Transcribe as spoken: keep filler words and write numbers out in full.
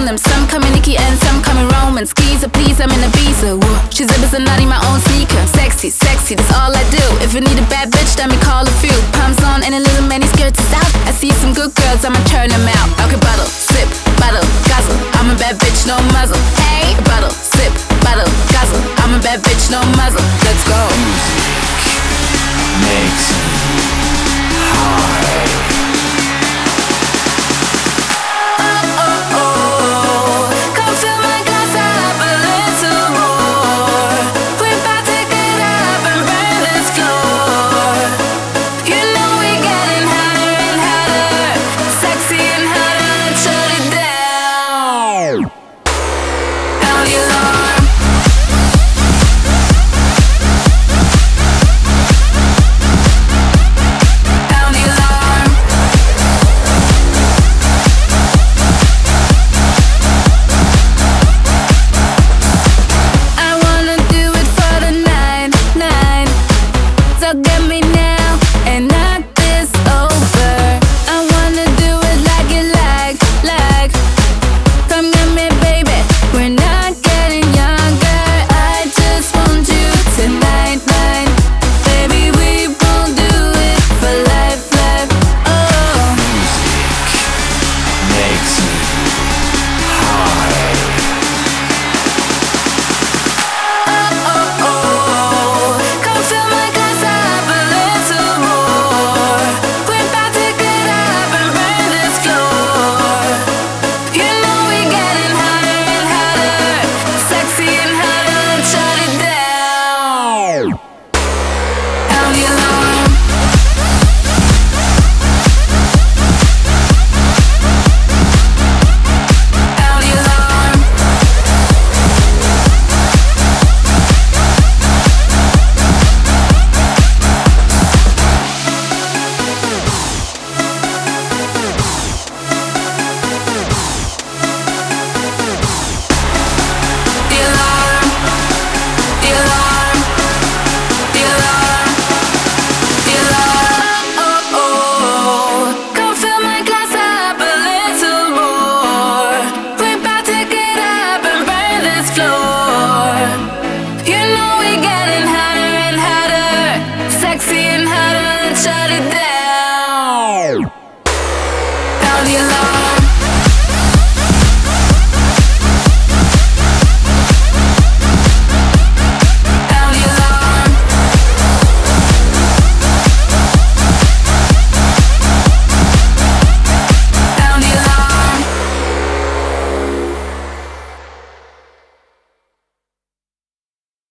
them. Some call me Nikki and some call me Roman. Skeezer, please, I'm in Ibiza. Whoa. She's a busy naughty, my own sneaker. Sexy, sexy, that's all I do. If you need a bad bitch, then me call a few. Pumps on and a little mini skirts is out. I see some good girls, I'ma turn them out. Okay, bottle, sip, bottle, guzzle. I'm a bad bitch, no muzzle. Hey, bottle, sip, bottle, guzzle. I'm a bad bitch, no muzzle. Let's go. Music makes